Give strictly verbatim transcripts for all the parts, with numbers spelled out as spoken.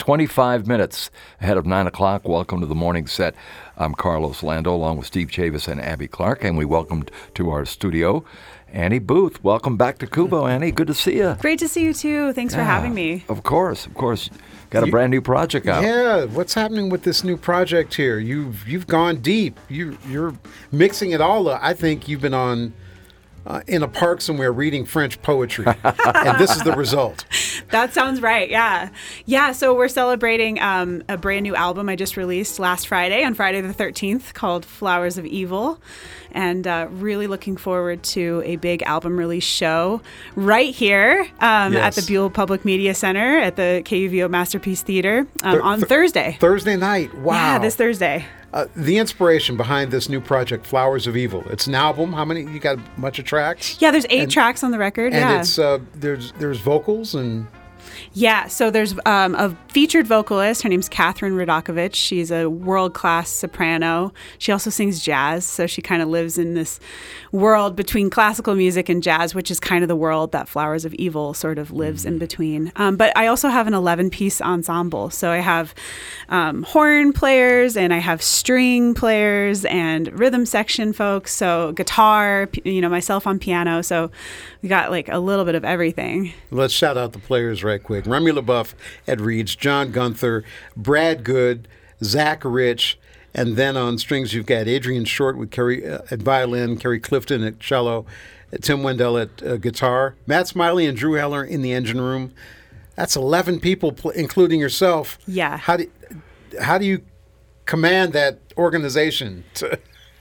twenty-five minutes ahead of nine o'clock. Welcome to the morning set. I'm Carlos Lando, along with Steve Chavis and Abby Clark, and we welcomed to our studio Annie Booth. Welcome back to Kubo, Annie. Good to see you. Great to see you, too. Thanks yeah, for having me. Of course, of course. Got a you, brand new project out. Yeah, what's happening with this new project here? You've you've gone deep. You you're mixing it all up. I think you've been on uh, in a park somewhere reading French poetry, and this is the result. That sounds right. Yeah, yeah. So we're celebrating um, a brand new album I just released last Friday, on Friday the thirteenth, called Flowers of Evil. And uh, really looking forward to a big album release show right here um, yes. at the Buell Public Media Center at the K U V O Masterpiece Theater um, th- on th- Thursday. Thursday night. Wow. Yeah, this Thursday. Uh, the inspiration behind this new project, Flowers of Evil. It's an album. How many? You got a bunch of tracks? Yeah, there's eight and, tracks on the record. And yeah. it's uh, there's there's vocals and. Yeah, so there's um, a featured vocalist. Her name's Catherine Radakovich. She's a world-class soprano. She also sings jazz, so she kind of lives in this world between classical music and jazz, which is kind of the world that Flowers of Evil sort of lives mm-hmm. in between. Um, but I also have an eleven-piece ensemble. So I have um, horn players, and I have string players, and rhythm section folks. So guitar, you know, myself on piano. So we got like a little bit of everything. Let's shout out the players right quick. Remy LaBeouf at Reeds, John Gunther, Brad Good, Zach Rich, and then on strings you've got Adrian Short with Kerry uh, at violin, Kerry Clifton at cello, uh, Tim Wendell at uh, guitar, Matt Smiley and Drew Heller in the engine room. That's eleven people, pl- including yourself. Yeah. How do how do you command that organization to,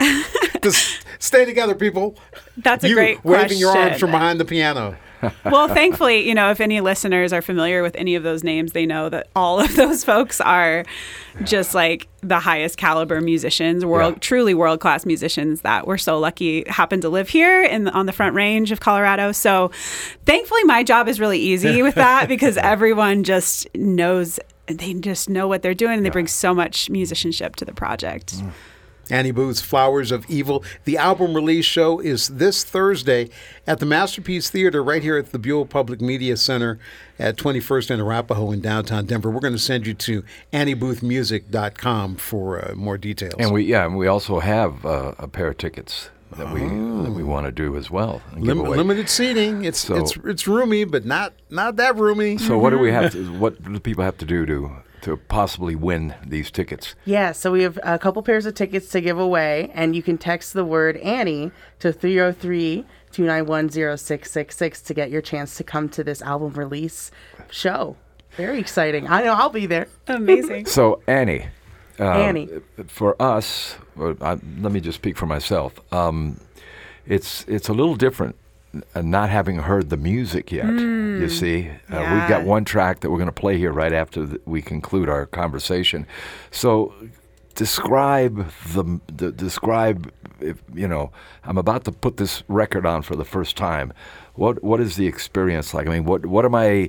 to stay together, people? That's a you great waving question. your arms from behind the piano. Well, thankfully, you know, if any listeners are familiar with any of those names, they know that all of those folks are just like the highest caliber musicians, world, yeah. truly world-class musicians that we're so lucky happen to live here in the, on the Front Range of Colorado. So thankfully, my job is really easy with that because everyone just knows, they just know what they're doing, and they bring so much musicianship to the project. Mm. Annie Booth's Flowers of Evil. The album release show is this Thursday at the Masterpiece Theater right here at the Buell Public Media Center at twenty-first and Arapahoe in downtown Denver. We're going to send you to annie booth music dot com for uh, more details. And we yeah, and we also have uh, a pair of tickets that we oh. that we want to do as well. Lim- limited seating. It's so, it's it's roomy, but not not that roomy. So what do we have to? What do people have to do to? to possibly win these tickets? Yeah, so we have a couple pairs of tickets to give away, and you can text the word Annie to three oh three, two nine one, oh six six six to get your chance to come to this album release show. Very exciting. I know I'll be there. Amazing. So Annie, uh, Annie, for us, or, uh, let me just speak for myself. Um, it's it's a little different. Uh, not having heard the music yet, mm, you see. Uh, yeah. We've got one track that we're going to play here right after the, we conclude our conversation. So describe the, the describe, if, you know, I'm about to put this record on for the first time. What What is the experience like? I mean, what, what am I,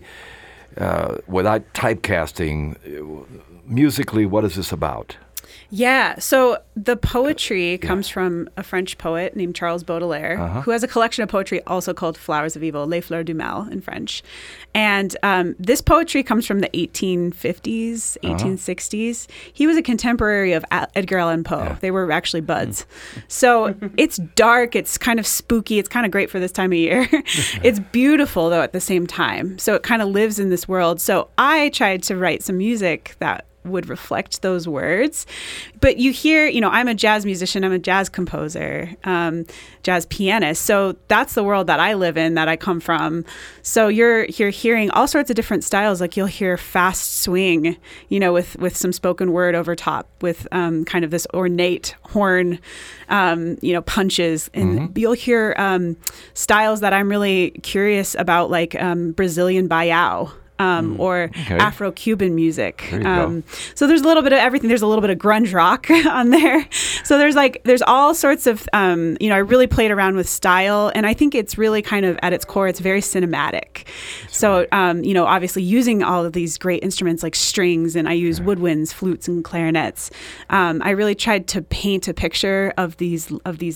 uh, without typecasting, musically, what is this about? Yeah, so the poetry comes yeah. from a French poet named Charles Baudelaire, uh-huh. who has a collection of poetry also called Flowers of Evil, Les Fleurs du Mal in French. And um, this poetry comes from the eighteen fifties, eighteen sixties. Uh-huh. He was a contemporary of Edgar Allan Poe. Yeah. They were actually buds. Mm. So it's dark, it's kind of spooky, it's kind of great for this time of year. It's beautiful, though, at the same time. So it kind of lives in this world. So I tried to write some music that would reflect those words. But you hear, you know, I'm a jazz musician, I'm a jazz composer, um, jazz pianist. So that's the world that I live in, that I come from. So you're you're hearing all sorts of different styles. Like you'll hear fast swing, you know, with, with some spoken word over top, with um, kind of this ornate horn, um, you know, punches. And mm-hmm. you'll hear um, styles that I'm really curious about, like um, Brazilian baião. Um, mm, or okay. Afro-Cuban music. Um, so there's a little bit of everything. There's a little bit of grunge rock on there. So there's like, there's all sorts of, um, you know, I really played around with style. And I think it's really kind of at its core, it's very cinematic. That's so, right. um, you know, obviously using all of these great instruments like strings, and I use yeah. woodwinds, flutes, and clarinets. Um, I really tried to paint a picture of these, of these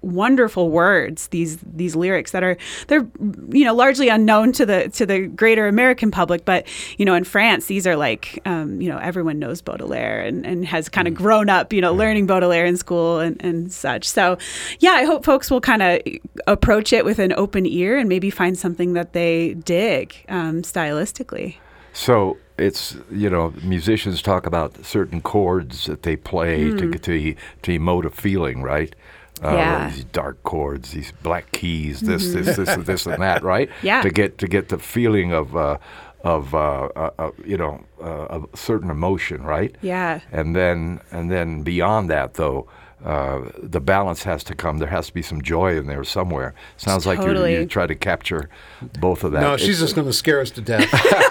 wonderful words, these these lyrics that are they're you know largely unknown to the to the greater American public, but you know in France these are like um, you know everyone knows Baudelaire and, and has kind of grown up you know learning Baudelaire in school and, and such. So yeah, I hope folks will kind of approach it with an open ear and maybe find something that they dig um, stylistically. So it's, you know, musicians talk about certain chords that they play Mm. to, to to emote a feeling, right? Uh, Yeah. These dark chords, these black keys, this, this, this, and this, and that, right? Yeah. To get to get the feeling of uh, of uh, uh, uh, you know uh, a certain emotion, right? Yeah. And then and then beyond that, though. Uh, the balance has to come. There has to be some joy in there somewhere. Sounds like Totally. you you try to capture both of that. No, she's It's- just going to scare us to death.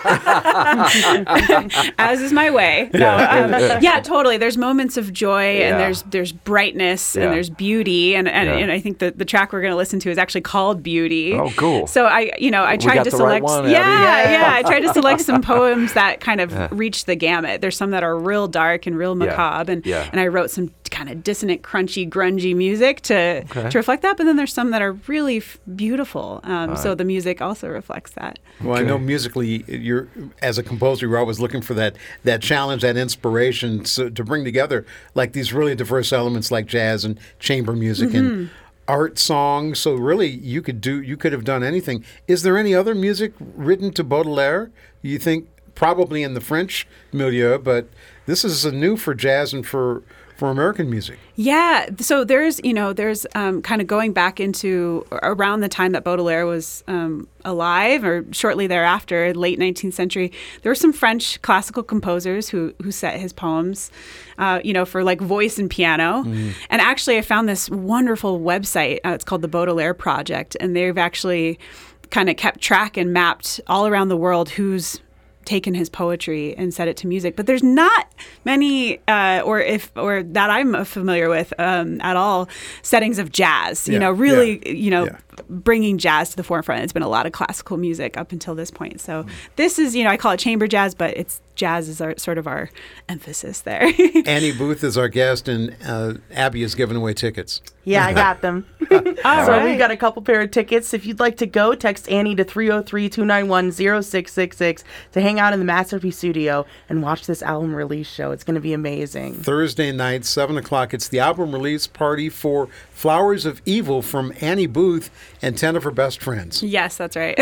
As is my way. No, um, yeah, totally. There's moments of joy Yeah. and there's there's brightness Yeah. and there's beauty and and, Yeah. and I think the, the track we're going to listen to is actually called Beauty. Oh, cool. So I you know I We tried got to the right select one, yeah, Abby. yeah I tried to select some poems that kind of reach the gamut. There's some that are real dark and real Yeah. macabre and Yeah. and I wrote some kind of dissonant, crunchy, grungy music to to reflect that. But then there's some that are really f- beautiful. Um, so the music also reflects that. Well, I know musically, you're as a composer, you're always looking for that that challenge, that inspiration so, to bring together like these really diverse elements like jazz and chamber music and art songs. So really, you could do you could have done anything. Is there any other music written to Baudelaire? You think probably in the French milieu, but this is a new for jazz and for for American music. Yeah. So there's, you know, there's um, kind of going back into around the time that Baudelaire was um, alive or shortly thereafter, late nineteenth century, there were some French classical composers who, who set his poems, uh, you know, for like voice and piano. And actually I found this wonderful website. Uh, it's called the Baudelaire Project. And they've actually kind of kept track and mapped all around the world who's taken his poetry and set it to music, but there's not many, uh, or if or that I'm familiar with um, at all, settings of jazz. You Yeah, know, really, yeah, you know, yeah. bringing jazz to the forefront. It's been a lot of classical music up until this point. So this is, you know, I call it chamber jazz, but it's jazz is our sort of our emphasis there. Annie Booth is our guest, and uh, Abby has given away tickets. Yeah, I got them. All so right. we've got a couple pair of tickets. If you'd like to go, text Annie to three oh three, two nine one, oh six six six to hang out in the Masterpiece Studio and watch this album release show. It's going to be amazing. Thursday night, seven o'clock. It's the album release party for Flowers of Evil from Annie Booth and ten of her best friends. Yes, that's right.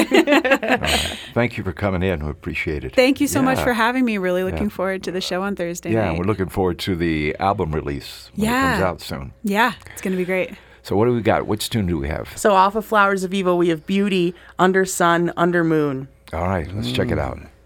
Thank you for coming in. We appreciate it. Thank you so much Yeah. for having me. Really looking Yeah. forward to the show on Thursday Yeah, night. and we're looking forward to the album release when it Yeah. comes out soon. Yeah, it's going to be great. So what do we got? Which tune do we have? So off of Flowers of Evil, we have Beauty, Under Sun, Under Moon. All right, let's check it out.